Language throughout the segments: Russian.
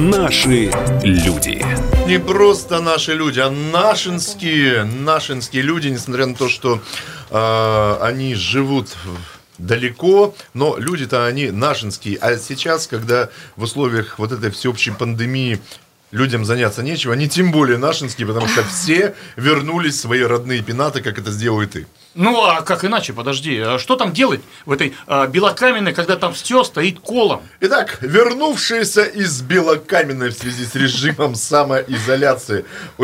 Наши люди. Не просто наши люди, а нашинские люди, несмотря на то, что они живут далеко, но люди-то они нашинские. А сейчас, когда в условиях вот этой всеобщей пандемии людям заняться нечего, они тем более нашинские, потому что все вернулись в свои родные пенаты, как это сделал и ты. Ну, а как иначе, подожди, а что там делать в этой Белокаменной, когда там все стоит колом? Итак, вернувшиеся из Белокаменной в связи с режимом самоизоляции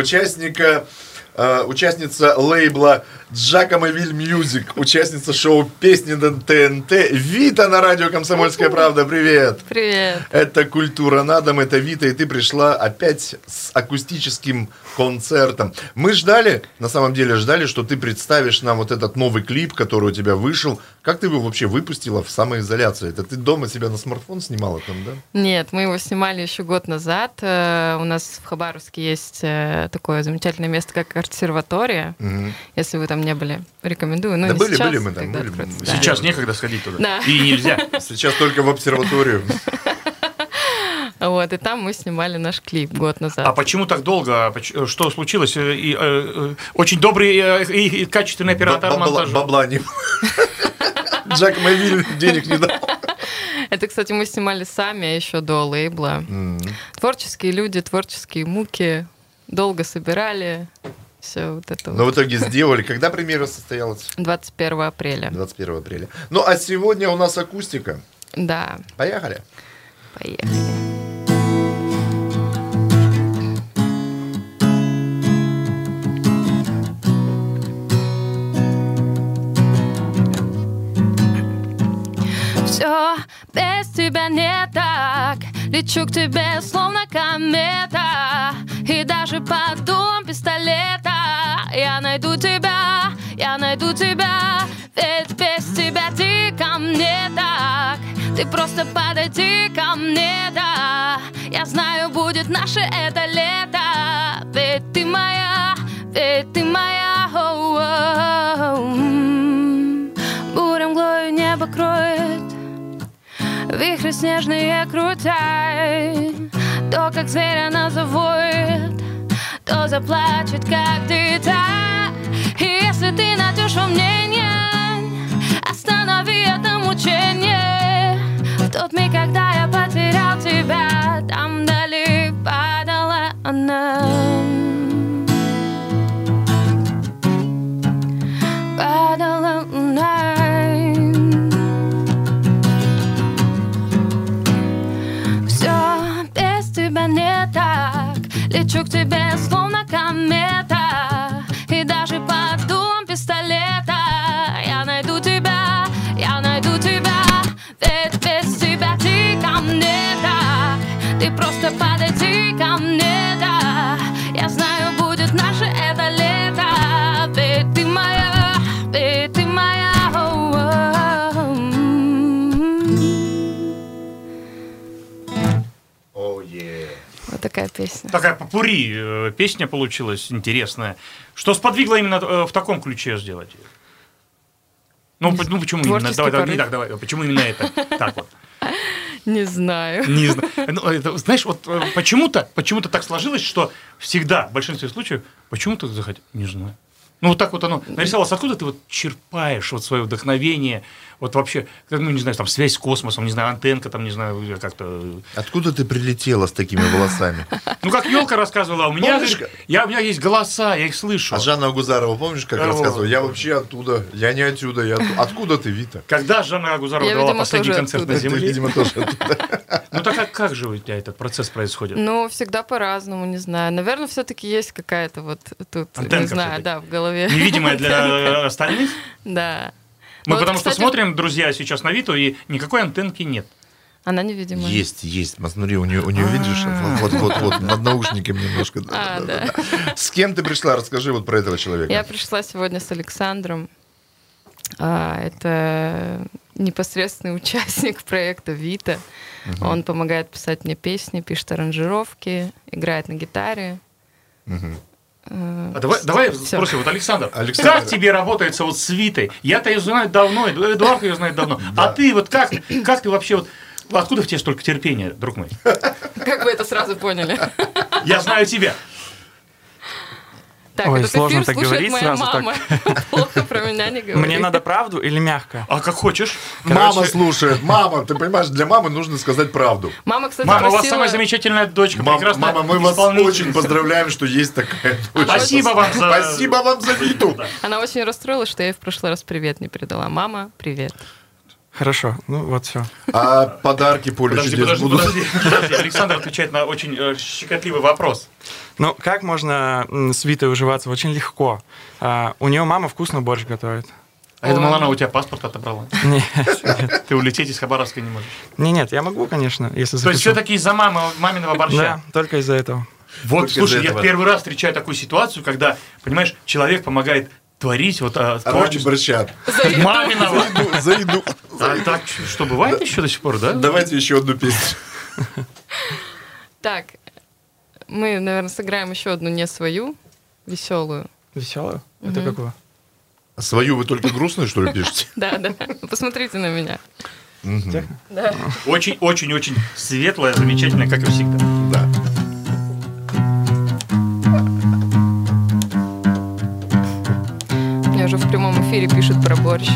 участница лейбла Джакомовиль Мьюзик, участница шоу «Песни на ТНТ» Вита на радио «Комсомольская правда». Привет! Привет! Это «Культура на дом», это Вита, и ты пришла опять с акустическим концертом. Мы на самом деле ждали, что ты представишь нам вот этот новый клип, который у тебя вышел. Как ты его вообще выпустила в самоизоляции? Это ты дома себя на смартфон снимала там, да? Нет, мы его снимали еще год назад. У нас в Хабаровске есть такое замечательное место, как консерватория. Угу. Если вы там не были, рекомендую. Ну, да не были, сейчас, были мы там. Были. Да. Сейчас некогда сходить туда. Да. И нельзя. Сейчас только в обсерваторию. Вот, и там мы снимали наш клип год назад. А почему так долго? Что случилось? Очень добрый и качественный оператор монтажа. Бабла не было. Джакомовиль денег не дал. Это, кстати, мы снимали сами еще до лейбла. Творческие люди, творческие муки. Долго собирали. Все вот это. Но в итоге сделали. Когда премьера состоялась? 21 апреля. 21 апреля. Ну, а сегодня у нас акустика. Да. Поехали. Поехали. Все без тебя не так. Лечу к тебе, словно комета. И даже под дулом пистолета я найду тебя. Ведь без тебя ты ко мне так. Ты просто подойди ко мне, да. Я знаю, будет наше это лето. Ведь ты моя. Буря мглою небо кроет, вихри снежные крутяй. То, как зверь она завоет, то заплачет, как дитя. И если ты найдешь во мне нянь, останови это мучение. В тот миг, когда я потерял тебя, там вдали падала она. Падала луна. Не так, лечу к тебе, словно комета. И даже под дулом пистолета я найду тебя. Ведь без тебя ты ко мне так. Ты просто подойди ко мне, да. Я знаю, будет наше это лето. Ведь ты моя. Вот такая песня. Такая попурри песня получилась интересная. Что сподвигло именно в таком ключе сделать ее? Ну почему именно? Давай. Почему именно это? Так вот. Не знаю. Ну, знаешь, вот почему-то так сложилось, что всегда, в большинстве случаев, почему-то захотел, не знаю. Ну, вот так вот оно нарисовалось. Откуда ты вот черпаешь вот свое вдохновение? Вот вообще, ну, не знаю, там, связь с космосом, не знаю, антенка, там, не знаю, как-то... Откуда ты прилетела с такими волосами? Ну, как Ёлка рассказывала, у меня есть голоса, я их слышу. А Жанна Агузарова, помнишь, как рассказывала? Я вообще оттуда, я не отсюда, я оттуда. Откуда ты, Вита? Когда Жанна Агузарова дала последний концерт на Земле? Ты, видимо, тоже оттуда. Ну, так как же у тебя этот процесс происходит? Ну, всегда по-разному, не знаю. Наверное, все-таки есть какая-то вот тут, антенка, не знаю, да, в голове. Невидимая для остальных? Да. Мы вот, потому кстати, что смотрим, друзья, сейчас на Виту, и никакой антенки нет. Она невидимая. Есть. Смотри, у нее видишь, вот, над наушниками немножко. Да. С кем ты пришла? Расскажи вот про этого человека. Я пришла сегодня с Александром. Это непосредственный участник проекта «Вита». Угу. Он помогает писать мне песни, пишет аранжировки, играет на гитаре. Угу. Давай спросим, вот Александр, как тебе работается вот с Витой? Я-то ее знаю давно, Эдуард ее знает давно. А ты вот как ты вообще вот Откуда в тебе столько терпения, друг мой? Как вы это сразу поняли? Я знаю тебя. Так, Ой, этот сложно эфир так слушает говорить моя сразу мама. Плохо про меня не говори. Мне надо правду или мягко? А как хочешь. Мама слушает. Мама, ты понимаешь, для мамы нужно сказать правду. Мама, кстати, Мама, у вас просила... самая замечательная дочка. прекрасная Мама, мы вас исполнительница. очень поздравляем, что есть такая дочь. Спасибо вам за... Спасибо вам за Виту. Она очень расстроилась, что я ей в прошлый раз привет не передала. Мама, привет. Хорошо, ну вот все. А подарки поле чудес будут? Подожди. Александр отвечает на очень щекотливый вопрос. Ну, как можно с Витой уживаться? Очень легко. У нее мама вкусно борщ готовит. А я думал, она у тебя паспорт отобрала. Нет, Ты улететь из Хабаровска не можешь. нет, я могу, конечно, если То есть захочу. все-таки из-за маминого борща? Да, только из-за этого. Вот, Только слушай, из-за я этого. первый раз встречаю такую ситуацию, когда, понимаешь, человек помогает творить вот Ради творчество борща. маминого. За еду. А так что, бывает еще до сих пор, да? Давайте еще одну песню. Так, мы, наверное, сыграем еще одну не свою, веселую. Веселую? Это какую? Свою вы только грустную, что ли, пишете? Да. Посмотрите на меня. Техно? Да. Очень-очень-очень светлая, замечательная, как и всегда. Да. Мне уже в прямом эфире пишут про борщ.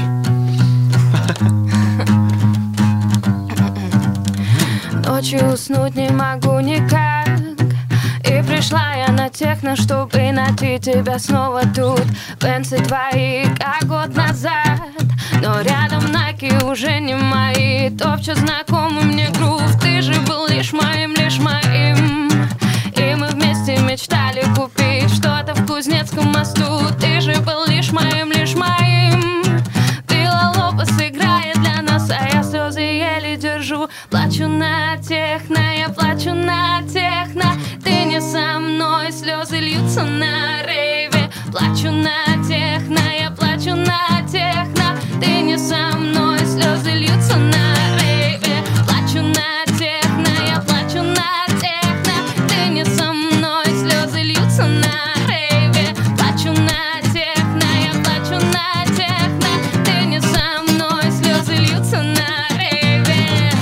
Ночью уснуть не могу никак. И пришла я на техно, чтобы найти тебя снова тут. Пенсы твои, как год назад. Но рядом наки уже не мои. Топчут знакомый мне грув. Ты же был лишь моим, лишь моим. И мы вместе мечтали купить что-то в Кузнецком мосту. Ты же был лишь моим, лишь моим. Вилла Лопес играет для нас, а я слезы еле держу. Плачу на техно, я плачу на техно. Ты не со мной, слезы льются на рейве. Плачу на техно, я плачу на техно. Ты не со мной, слезы льются на рейве. Плачу на техно, я плачу на техно. Ты не со мной, слезы льются на рейве. Плачу на техно, я плачу на техно. Ты не со мной, слезы льются на рейве.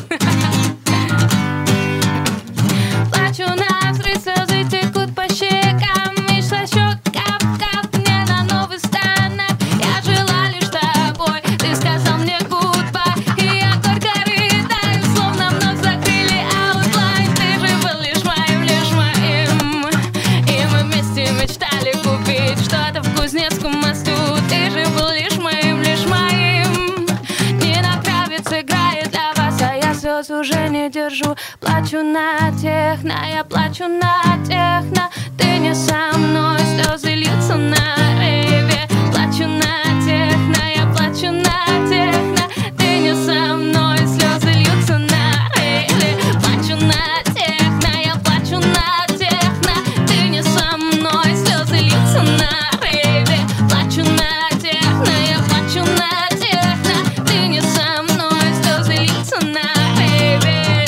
Плачу на взрыв, слезы текут по щекам. И со счет кап-кап мне на новый станок. Я жила лишь тобой, ты сказал мне goodbye. И я только рыдаю, словно вновь закрыли аутлайн. Ты же был лишь моим, лишь моим. И мы вместе мечтали купить что-то в Кузнецком мосту. Ты же был лишь моим, лишь моим. Нина Кравец играет для вас, а я слез уже не держу. Плачу на техно, я плачу на техно. Ты не со мной, слезы льются на рейве. Плачу на техно, я плачу на техно. Ты не со мной, слезы льются на рейве. Плачу на техно, я плачу на техно. Ты не со мной, слезы льются на рейве. Плачу на техно, я плачу на техно. Ты не со мной, слезы льются на рейве.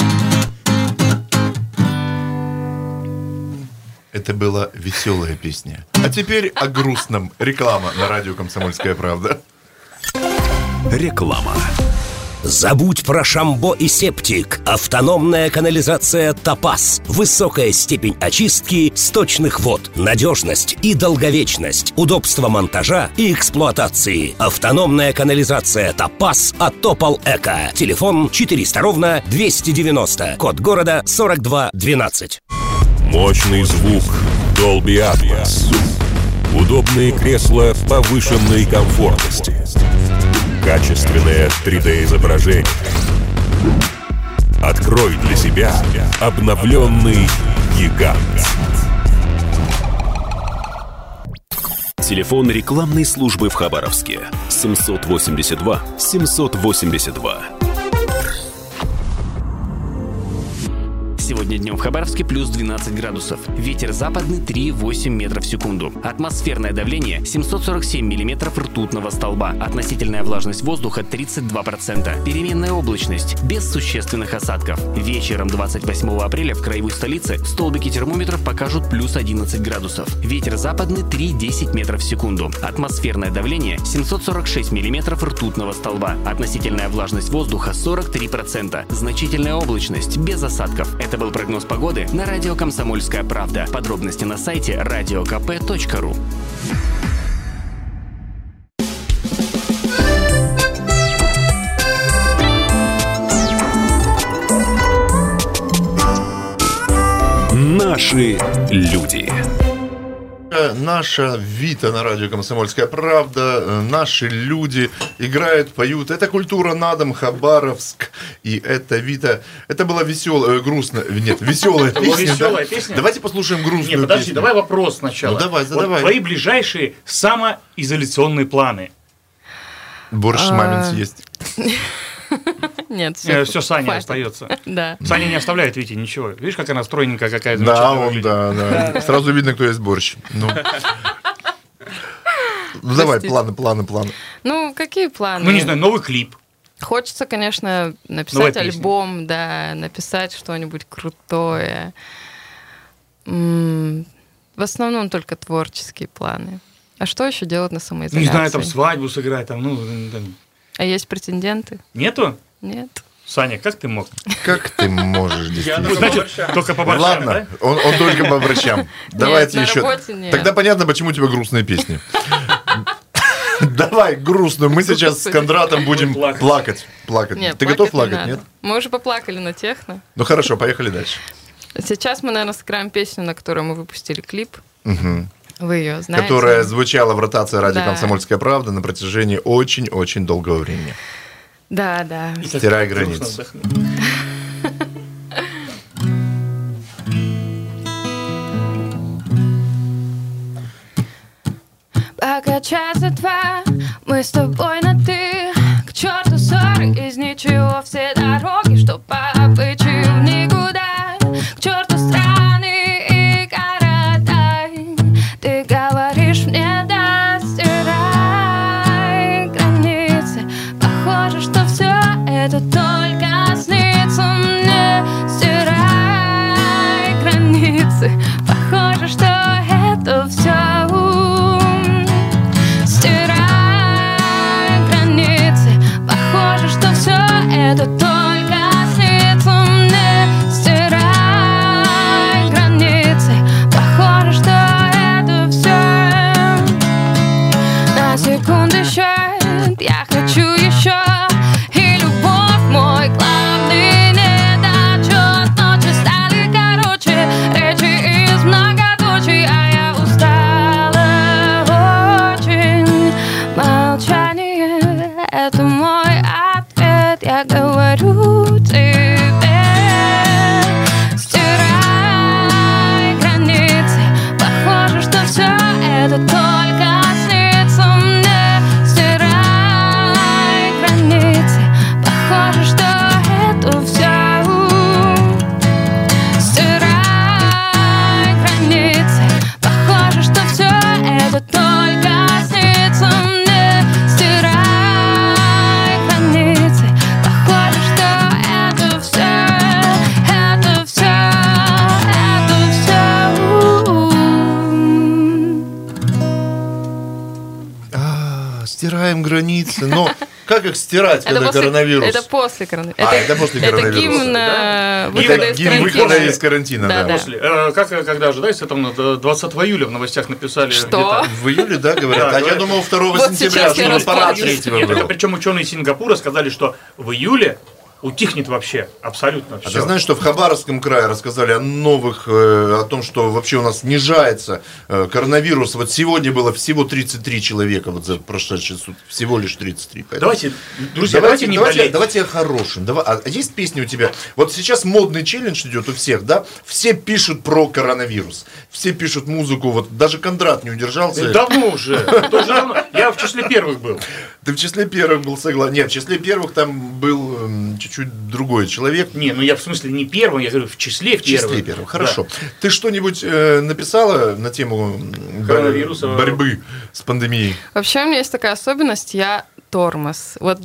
Это была веселая песня. А теперь о грустном. Реклама на радио «Комсомольская правда». Реклама. Забудь про шамбо и септик. Автономная канализация «Топаз». Высокая степень очистки сточных вод, надежность и долговечность, удобство монтажа и эксплуатации. Автономная канализация «Топаз» от Топал Эко. Телефон 400-290. Код города 4212. Мощный звук Dolby Atmos. Удобные кресла повышенной комфортности. Качественное 3D-изображение. Открой для себя обновленный гигант. Телефон рекламной службы в Хабаровске 782 782. Сегодня днем в Хабаровске плюс 12 градусов. Ветер западный 3,8 метров в секунду. Атмосферное давление 747 миллиметров ртутного столба. Относительная влажность воздуха 32%. Переменная облачность без существенных осадков. Вечером 28 апреля в краевой столице столбики термометров покажут плюс 11 градусов. Ветер западный 3,10 метров в секунду. Атмосферное давление 746 миллиметров ртутного столба. Относительная влажность воздуха 43%. Значительная облачность без осадков. Это был прогноз погоды на радио «Комсомольская правда». Подробности на сайте radiokp.ru. Наши люди. Наша Вита на радио «Комсомольская правда», наши люди играют, поют. Это «Культура на дом», Хабаровск. И это Вита. Это была веселая, грустная, нет, веселая песня. Веселая песня. Давайте послушаем грустную Нет, подожди, песню. давай вопрос сначала. Ну, давай, задавай. Твои ближайшие самоизоляционные планы. Борщ мамин съесть. Нет, Все Саня хватит. остается. Да. Саня не оставляет Вите ничего. Видишь, как она стройненькая какая-то. Да, замечательная он, выглядит. да. Сразу видно, кто есть борщ. Ну, давай, планы. Ну, какие планы? Ну, не знаю, новый клип. Хочется, конечно, Новая написать песня. альбом, да, написать что-нибудь крутое. В основном только творческие планы. А что еще делать на самоизоляции? Не знаю, там свадьбу сыграть, там, ну... там. А есть претенденты? Нету? Нет. Саня, как ты мог? Как ты можешь, действительно? Значит, только по борщам, Ладно, да? он только по врачам. Давайте на еще. работе нет. Тогда понятно, почему у тебя грустные песни. Давай грустную. Мы сейчас с Кондратом будем плакать. Нет, Ты готов не плакать, надо. нет? Мы уже поплакали на техно. Ну хорошо, поехали дальше. Сейчас мы, наверное, сыграем песню, на которую мы выпустили клип. Вы ее знаете. Которая звучала в ротации радио Да. «Комсомольская правда» на протяжении очень-очень долгого времени. Да, да. Стирай границы. Грустно вздохнуть. Пока часа два мы с тобой на ты. К черту ссоры из ничего все дороги, что по обычаю в никуда. К черту страны и города. Ты говоришь мне, да, стирай границы. Похоже, что все это только снится мне. Стирай границы. Похоже, что это все. Стирай границы. Похоже, что все это только снится мне. Стирай границы. Похоже, что это все. На секунду счет, я хочу еще. И любовь мой главный недочет. Ночи стали короче, речи из многоточий, а я устала очень. Молчание — это мой ответ, я говорю тебе. Стирай границы. Похоже, что все это только снится мне. Стирай границы. Похоже, что это все. Стирай границы. Похоже, что все это только снится мне. Стирай границы. Похоже, что это все. Это все. Это все. Стираем границы. Но как их стирать, когда коронавирус? Это после коронавируса. Это после коронавируса. Это гимн выхода Это из гимн карантина. выхода из карантина, да. После. Когда ожидается, там 20 июля в новостях написали. Что? где-то. В июле, да, говорят? Да, А я думал 2 Вот сентября, сейчас я что парад расплачусь. 3 Нет, это был. причем ученые Сингапура сказали, что в июле утихнет вообще абсолютно А все. ты знаешь, что в Хабаровском крае рассказали о том, что вообще у нас снижается коронавирус. Вот сегодня было всего 33 человека, вот за прошедшие сутки, всего лишь 33. Поэтому... Давайте, друзья, давайте не болеть. Давайте о хорошем. А есть песня у тебя? Вот сейчас модный челлендж идет у всех, да? Все пишут про коронавирус. Все пишут музыку. Вот даже Кондрат не удержался. Давно уже. Тоже давно. Я в числе первых был. Ты в числе первых был согласен. Нет, в числе первых там был чуть-чуть другой человек. Не, ну я в смысле не первым, я говорю в числе первых. В числе первых, хорошо. Да. Ты что-нибудь написала на тему коронавируса, борьбы с пандемией? Вообще у меня есть такая особенность, я тормоз. Вот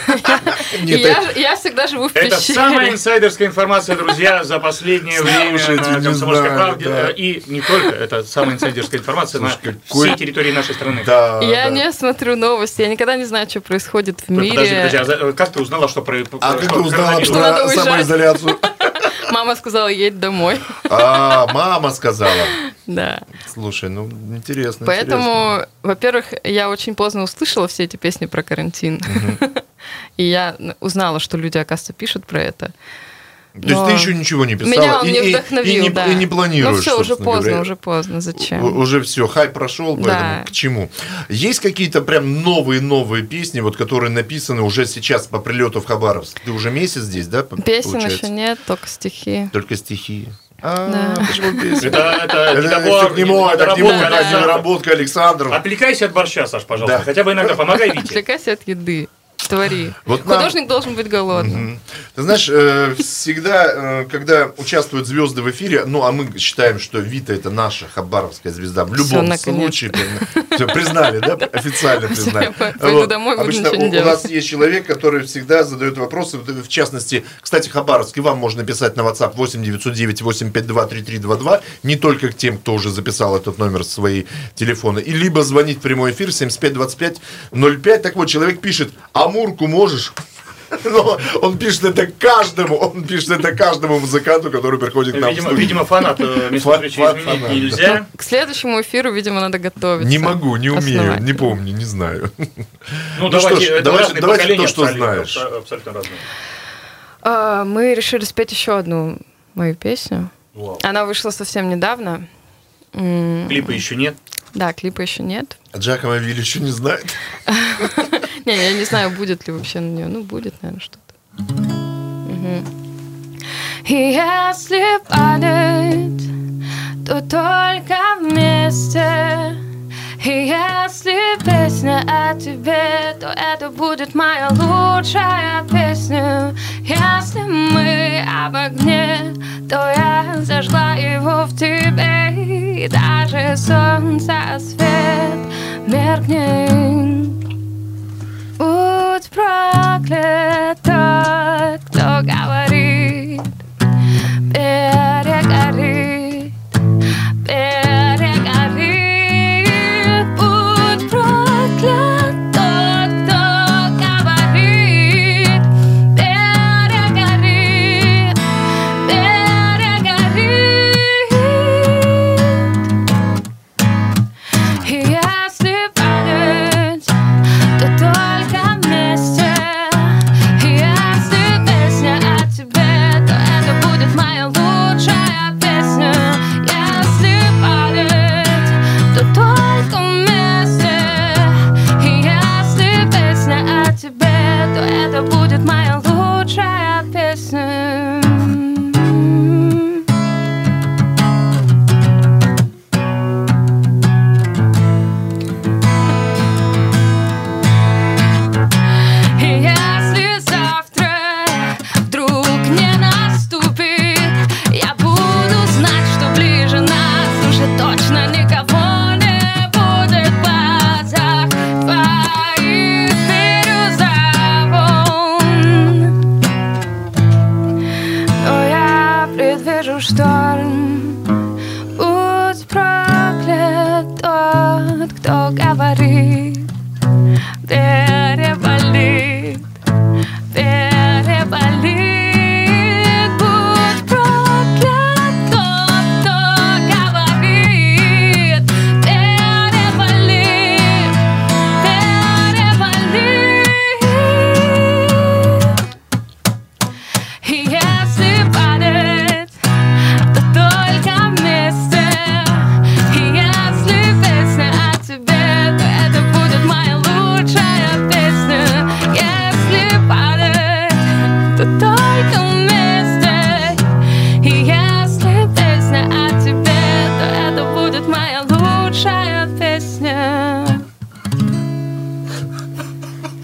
я всегда живу в пещере. Это самая инсайдерская информация, друзья, за последнее время на «Комсомольской правде». И не только, это самая инсайдерская информация на всей территории нашей страны. Я не смотрю новости, я никогда не знаю, что происходит в мире. Подожди, а как ты узнала, что происходит? А как ты узнала про самоизоляцию? Мама сказала, едь домой. Мама сказала. Да. Слушай, ну интересно. Поэтому, во-первых, я очень поздно услышала все эти песни про карантин. И я узнала, что люди, оказывается, пишут про это. То есть ты еще ничего не писала? Меня он не вдохновил, да. И не планируешь, Ну все, уже поздно, зачем? Уже все, хайп прошел, поэтому к чему? Есть какие-то прям новые песни, вот, которые написаны уже сейчас по прилету в Хабаровск? Ты уже месяц здесь, да, Песен еще нет, только стихи. Только стихи. Почему песни? Это к нему, недоработка Александров. Отвлекайся от борща, Саш, пожалуйста. Хотя бы иногда помогай Вите. Отвлекайся от еды. Твори. Вот художник должен быть голодным. Ты знаешь, всегда, когда участвуют звезды в эфире, ну, а мы считаем, что Вита — это наша хабаровская звезда. В любом случае. Все, признали, да? Официально признали. Пойду домой, буду ничего не делать. У нас есть человек, который всегда задает вопросы. В частности, кстати, Хабаровск, и вам можно писать на WhatsApp 8-909-852-3322. Не только к тем, кто уже записал этот номер в свои телефоны. И либо звонить в прямой эфир 7525-05. Так вот, человек пишет: Амурку можешь? Но он пишет это каждому музыканту, который приходит к нам в студию. Видимо, фанат местной встречи изменить нельзя. К следующему эфиру, видимо, надо готовиться. Не могу, не умею, не помню, не знаю. Ну давайте то, что знаешь. Абсолютно разные. Мы решили спеть еще одну мою песню. Она вышла совсем недавно. Клипа еще нет? Да, клипа еще нет. А Джакомо Вилли еще не знает? Не, я не знаю, будет ли вообще на нее. Ну, будет, наверное, что-то. И если падать, то только вместе. И если песня о тебе, то это будет моя лучшая песня. Если мы об огне, то я зажгла его в тебе. И даже солнце свет меркнет. Будь проклят тот, кто говорит, перегорит, перегорит. Будь проклят тот, кто говорит, перегорит, перегорит. И если падать, то только вместе.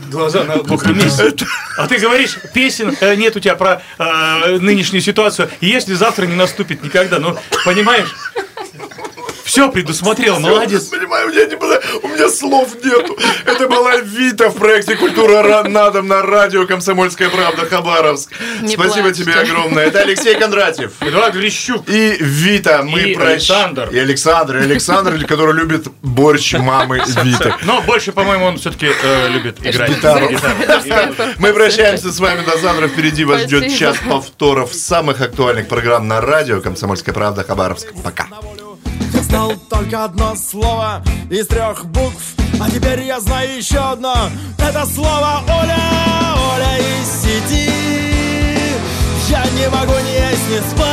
Глаза на мокром месте. А ты говоришь, песен нет у тебя про нынешнюю ситуацию, если завтра не наступит никогда. Ну, понимаешь? Все предусмотрел, молодец. Понимаю, у меня слов нету. Это была Вита в проекте «Культура на дом» на радио «Комсомольская правда» Хабаровск. Не Спасибо плачьте. тебе огромное. Это Алексей Кондратьев. Эдуард Грищук. И Вита. И Александр. И Александр, который любит борщ мамы Виты. Но больше, по-моему, он все-таки любит играть. Гитару. Гитару. Мы прощаемся с вами до завтра. Впереди вас ждет Спасибо. час повторов самых актуальных программ на радио «Комсомольская правда» Хабаровск. Пока. Я знал только одно слово из 3 букв, а теперь я знаю еще одно. Это слово Оля, Оля, и сиди. Я не могу ни есть, ни спать.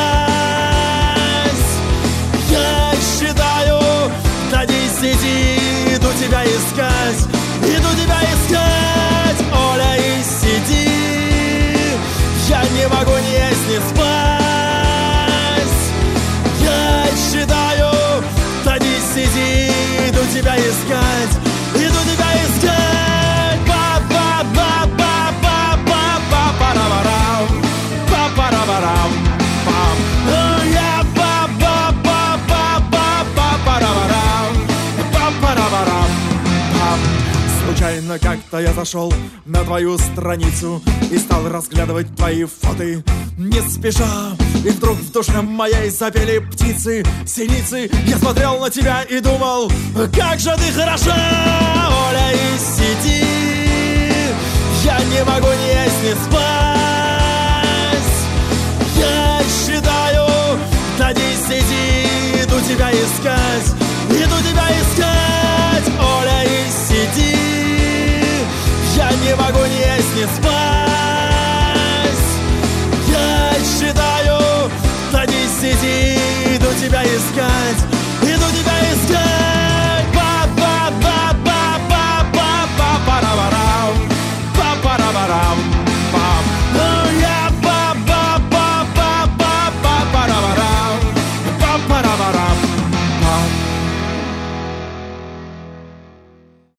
Я считаю до 10, иду тебя искать, Оля, и сиди. Я не могу ни есть, ни спать. Я считаю до 10, иду тебя искать, Па-па-па-па-па-па-па-парам, па-парам-парам, пам. Я па-па-па-па-па-па-парам, па-парам, пам. Случайно как-то я зашел на твою страницу и стал разглядывать твои фото не спеша. И вдруг в душе моей запели птицы, синицы. Я смотрел на тебя и думал, как же ты хороша,